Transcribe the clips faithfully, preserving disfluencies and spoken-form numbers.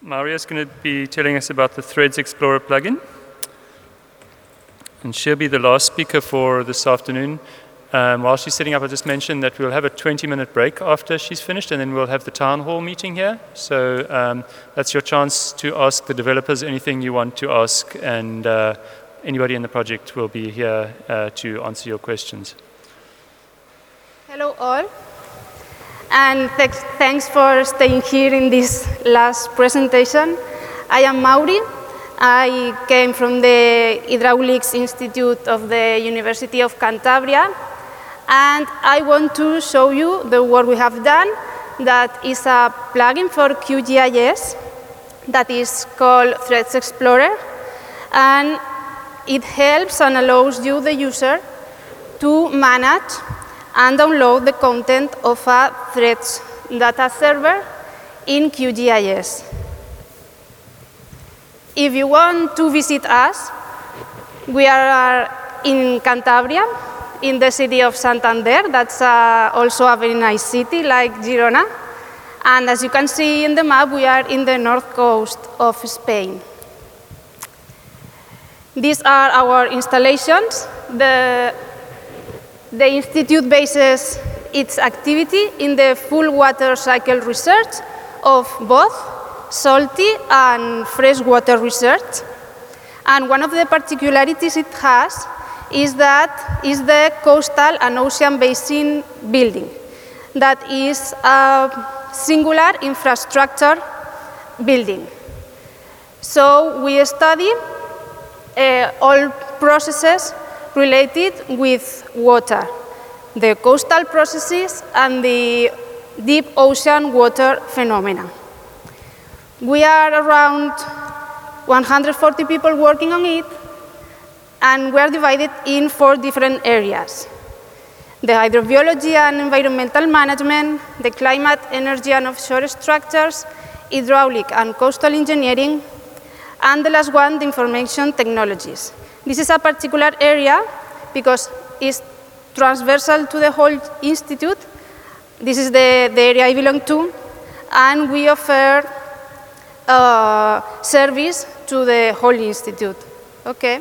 Maria is going to be telling us about the Threads Explorer plugin. And she'll be the last speaker for this afternoon. Um, while she's setting up, I'll just mention that we'll have a twenty minute break after she's finished, and then we'll have the town hall meeting here. So um, that's your chance to ask the developers anything you want to ask, and uh, anybody in the project will be here uh, to answer your questions. Hello all, and th thanks for staying here in this last presentation. I am Mauri. I came from the Hydraulics Institute of the University of Cantabria, and I want to show you the work we have done. That is a plugin for QGIS that is called Threads Explorer, and it helps and allows you, the user, to manage and download the content of a Threads data server in QGIS. If you want to visit us, we are in Cantabria, in the city of Santander. That's uh, also a very nice city, like Girona. And as you can see in the map, we are in the north coast of Spain. These are our installations. The, the Institute bases its activity in the full water cycle research of both salty and freshwater research. And one of the particularities it has is that is the coastal and ocean basin building. That is a singular infrastructure building. So we study uh, all processes related with water, the coastal processes and the deep ocean water phenomena. We are around one hundred forty people working on it, and we are divided in four different areas: the hydrobiology and environmental management, the climate, energy and offshore structures, hydraulic and coastal engineering, and the last one, the information technologies. This is a particular area because it's transversal to the whole institute. This is the, the area I belong to, and we offer Uh, service to the whole institute. Okay.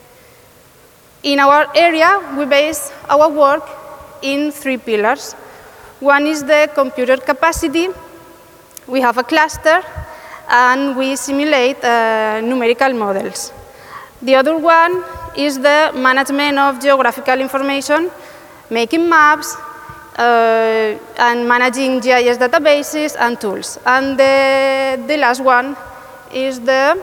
In our area, we base our work in three pillars. One is the computer capacity. We have a cluster, and we simulate uh, numerical models. The other one is the management of geographical information, making maps, Uh, and managing G I S databases and tools. And the, the last one is the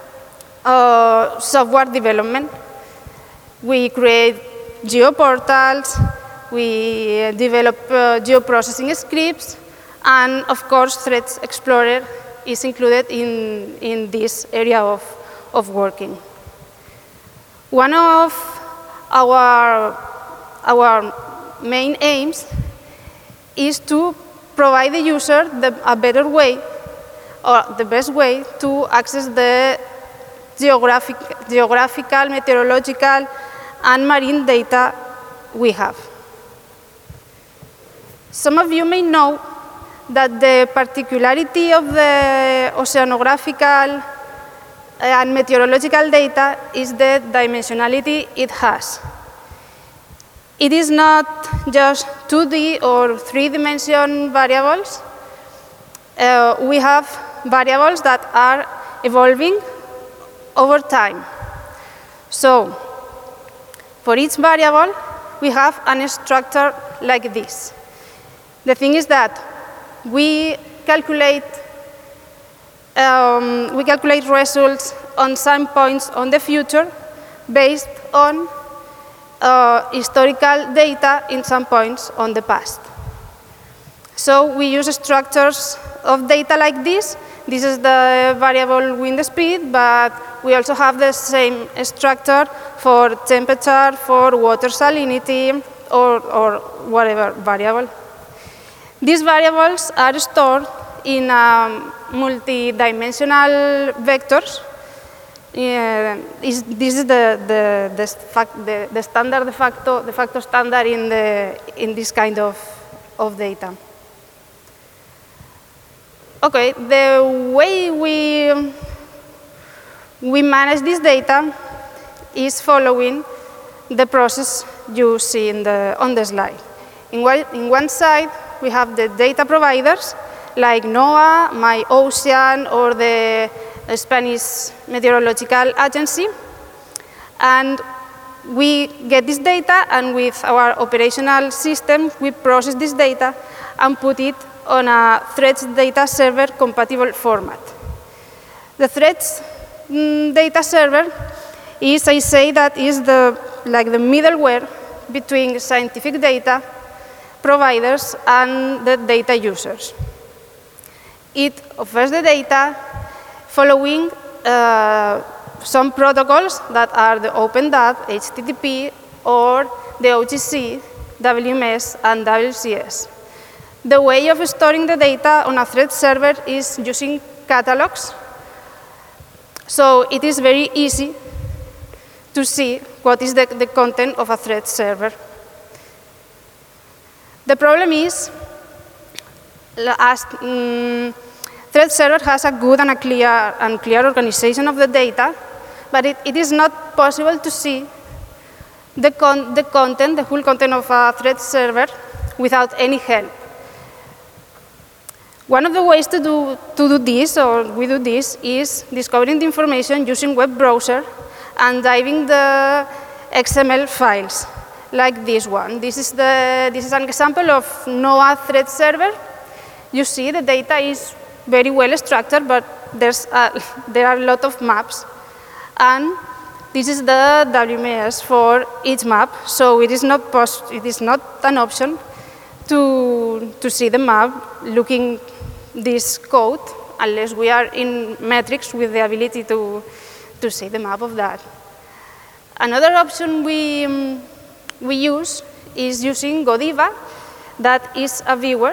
uh, software development. We create geoportals, we develop uh, geoprocessing scripts, and of course Threads Explorer is included in, in this area of, of working. One of our, our main aims is to provide the user the, a better way, or the best way, to access the geographic, geographical, meteorological, and marine data we have. Some of you may know that the particularity of the oceanographical and meteorological data is the dimensionality it has. It is not just two D or three-dimension variables. Uh, we have variables that are evolving over time. So, for each variable, we have a structure like this. The thing is that we calculate, um, we calculate results on some points on the future based on Uh, historical data in some points on the past. So we use structures of data like this. This is the variable wind speed, but we also have the same structure for temperature, for water salinity, or, or whatever variable. These variables are stored in um, multi-dimensional vectors. Uh, is, this is the, the, the, fact, the, the standard de facto, de facto standard in, the, in this kind of, of data. Okay, the way we, we manage this data is following the process you see in the, on the slide. In one, in one side, we have the data providers, like NOAA, MyOcean, or the Spanish Meteorological Agency. And we get this data, and with our operational system, we process this data and put it on a Threads data server compatible format. The Threads mm, data server is, I say, that is the, like the middleware between scientific data providers and the data users. It offers the data following uh, some protocols that are the OpenDAT, H T T P, or the O G C, W M S, and W C S. The way of storing the data on a Threads server is using catalogs. So it is very easy to see what is the, the content of a Threads server. The problem is, as um, Threads server has a good and a clear and clear organization of the data, but it, it is not possible to see the, con the content, the whole content of a Threads server without any help. One of the ways to do, to do this, or we do this, is discovering the information using web browser and diving the X M L files, like this one. This is, the, this is an example of NOAA Threads server. You see the data is very well structured, but there's a, there are a lot of maps. And this is the W M S for each map, so it is not, pos it is not an option to, to see the map looking this code, unless we are in metrics with the ability to, to see the map of that. Another option we, um, we use is using Godiva, that is a viewer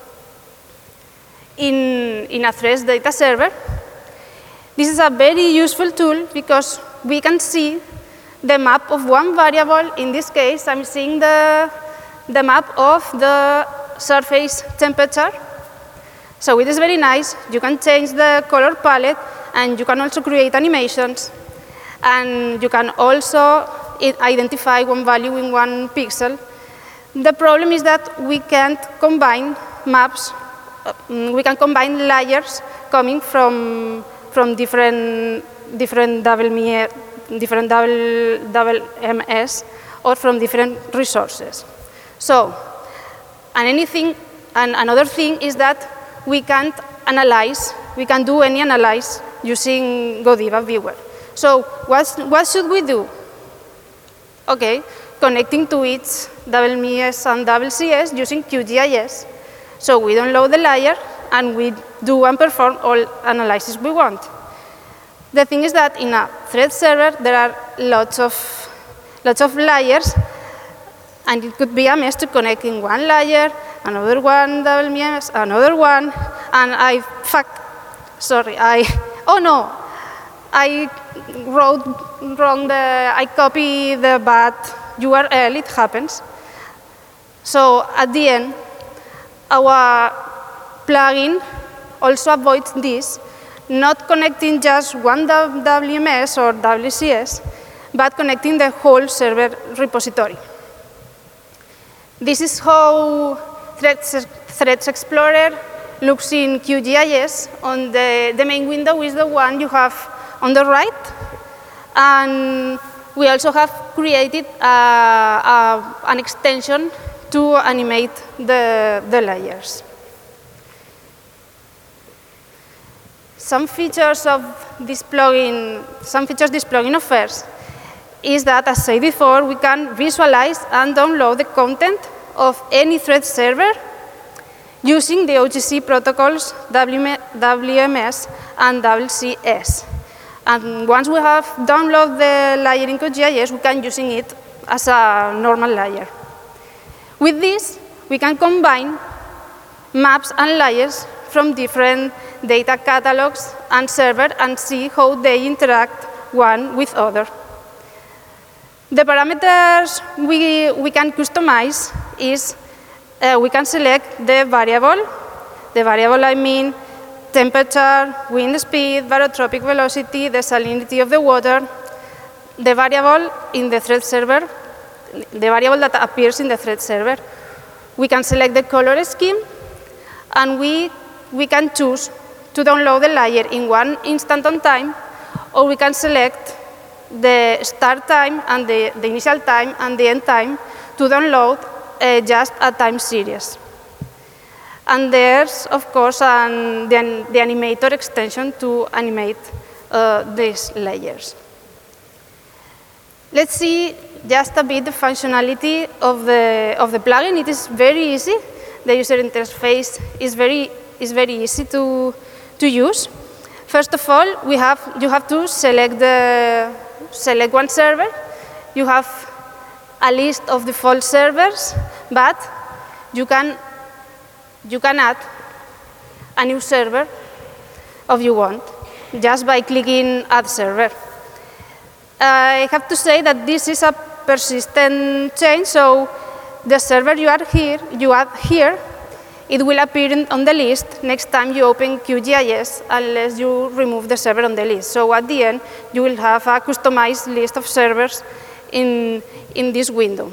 in, in a Threads data server. This is a very useful tool because we can see the map of one variable. In this case, I'm seeing the, the map of the surface temperature. So it is very nice. You can change the color palette, and you can also create animations. And you can also identify one value in one pixel. The problem is that we can't combine maps. We can combine layers coming from, from different, different, double, different double, double M S or from different resources. So, and anything, and another thing is that we can't analyze, we can do any analyze using Godiva viewer. So what, what should we do? Okay, connecting to each W M S and W C S using QGIS. So we download the layer and we do and perform all analysis we want. The thing is that in a Threads server there are lots of, lots of layers, and it could be a mess to connect in one layer, another one W M S, another one, and I, fuck, sorry, I, oh no, I wrote wrong the, I copied the bad U R L, it happens. So at the end, our plugin also avoids this, not connecting just one W M S or W C S, but connecting the whole server repository. This is how Threads, Threads Explorer looks in QGIS. On the, the main window is the one you have on the right. And we also have created uh, uh, an extension to animate the, the layers. Some features of this plugin, some features this plugin offers is that, as I said before, we can visualize and download the content of any Threads server using the O G C protocols W M S and W C S. And once we have downloaded the layer in QGIS, we can using it as a normal layer. With this, we can combine maps and layers from different data catalogs and servers and see how they interact one with other. The parameters we, we can customize is uh, we can select the variable. The variable, I mean, temperature, wind speed, barotropic velocity, the salinity of the water, the variable in the thread server, the variable that appears in the thread server. We can select the color scheme, and we, we can choose to download the layer in one instant on time, or we can select the start time and the, the initial time and the end time to download uh, just a time series. And there's, of course, an, the, the animator extension to animate uh, these layers. Let's see just a bit the functionality of the, of the plugin. It is very easy. The user interface is very, is very easy to, to use. First of all, we have, you have to select, the, select one server. You have a list of default servers, but you can, you can add a new server if you want, just by clicking Add Server. I have to say that this is a persistent change, so the server you add here, you add here, it will appear in, on the list next time you open QGIS, unless you remove the server on the list. So at the end, you will have a customized list of servers in, in this window.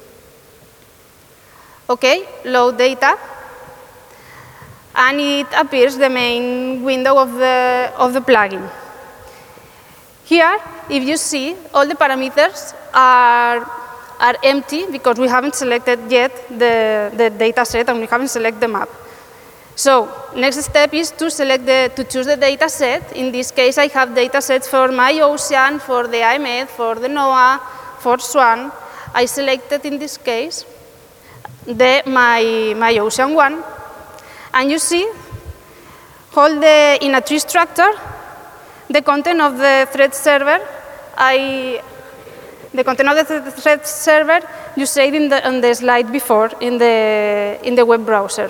Okay, load data, and it appears the main window of the, of the plugin. Here, if you see, all the parameters are, are empty because we haven't selected yet the, the data set and we haven't selected the map. So, next step is to select the, to choose the data set. In this case, I have data sets for my ocean, for the I M E D, for the NOAA, for SWAN. I selected in this case the, my, my ocean one. And you see, hold the, in a tree structure, the content of the thread server, I, the content of the thread server, you said in the, on the slide before in the, in the web browser.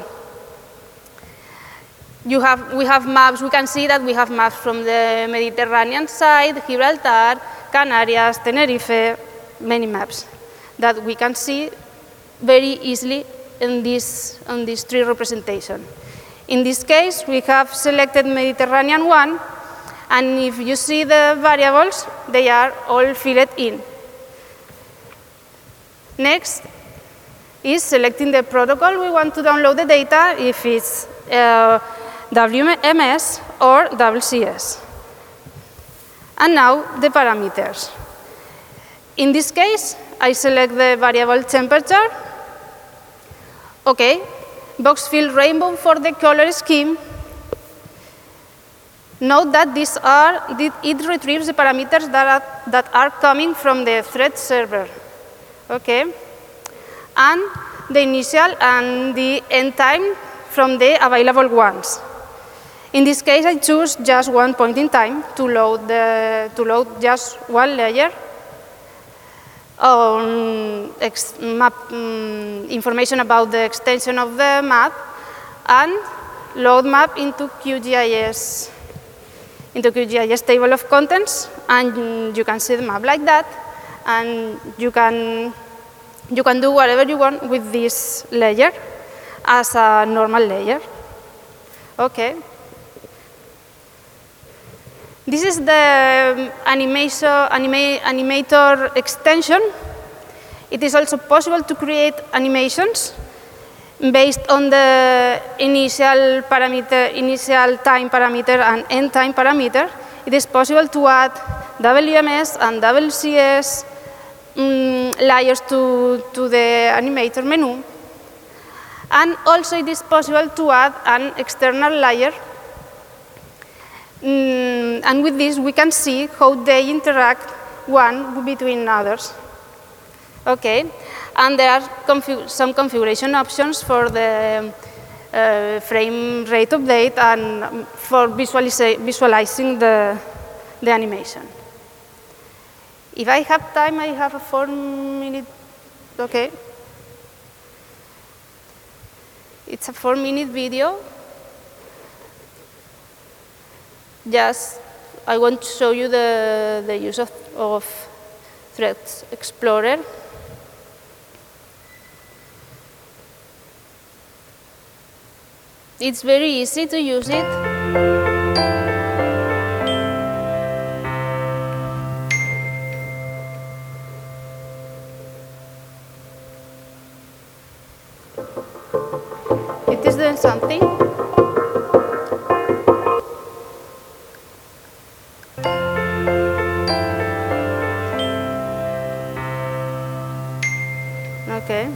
You have, we have maps, we can see that we have maps from the Mediterranean side, Gibraltar, Canarias, Tenerife, many maps that we can see very easily in this, on this tree representation. In this case, we have selected Mediterranean one, and if you see the variables, they are all filled in. Next is selecting the protocol we want to download the data, if it's uh, W M S or W C S. And now the parameters. In this case, I select the variable temperature. Okay, box fill rainbow for the color scheme. Note that these are, it retrieves the parameters that are, that are coming from the thread server. Okay, and the initial and the end time from the available ones. In this case, I choose just one point in time to load, the, to load just one layer. Um, ex map, um, information about the extension of the map, and load map into QGIS, into QGIS table of contents, and you can see the map like that, and you can, you can do whatever you want with this layer as a normal layer. Okay. This is the animation, anima animator extension. It is also possible to create animations based on the initial parameter, initial time parameter and end time parameter. It is possible to add W M S and W C S um, layers to, to the animator menu. And also it is possible to add an external layer. Mm, and with this, we can see how they interact one between others. Okay, and there are config some configuration options for the uh, frame rate update and for visualizing the, the animation. If I have time, I have a four minute, okay. It's a four minute video. Just, I want to show you the, the use of, of Thread Explorer. It's very easy to use it. It is doing something. Okay.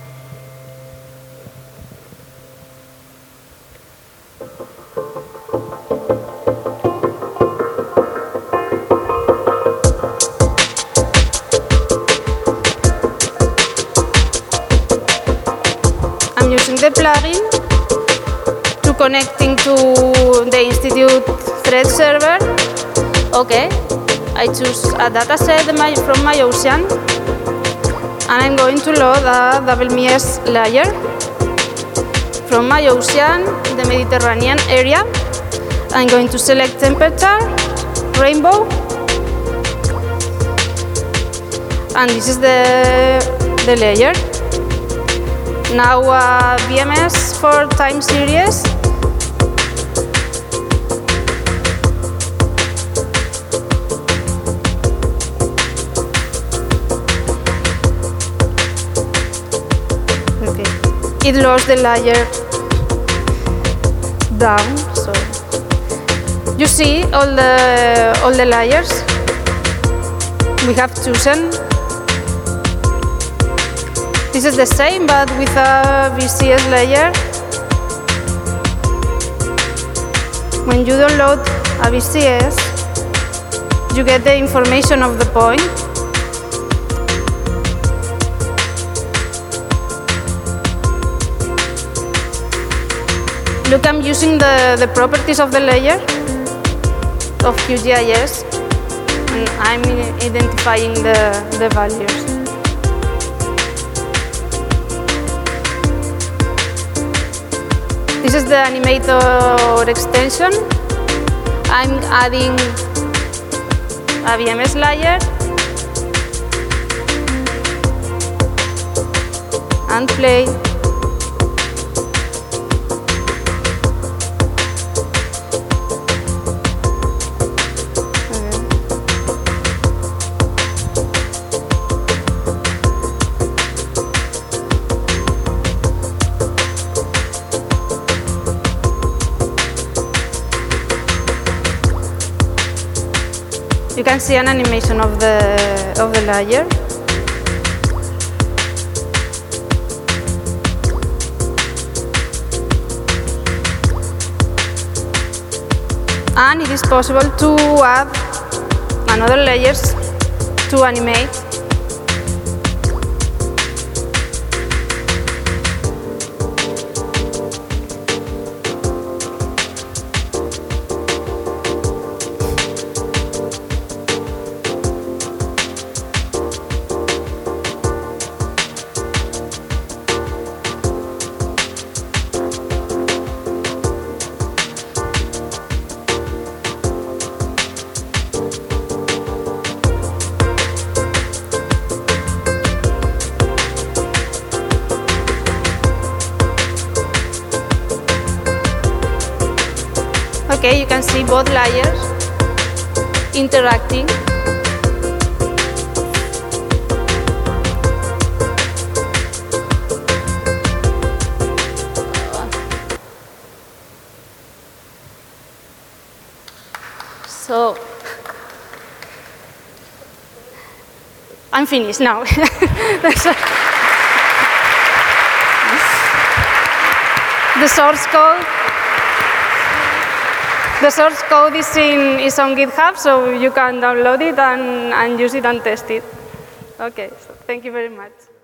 I'm using the plugin to connecting to the Institute thread server. Okay, I choose a dataset from my ocean, and I'm going to load a W M S layer from my ocean, the Mediterranean area. I'm going to select temperature, rainbow, and this is the, the layer. Now uh, V M S for time series. Okay, it lost the layer down. So you see all the all the layers we have chosen. This is the same, but with a V C S layer. When you download a V C S, you get the information of the point. Look, I'm using the, the properties of the layer of QGIS, and I'm identifying the, the values. This is the animator extension. I'm adding a V M S layer and play. You can see an animation of the of the layer. And it is possible to add another layers to animate. Okay, you can see both layers interacting. So, I'm finished now. The source code. The source code is, in, is on GitHub, so you can download it and, and use it and test it. Okay, so thank you very much.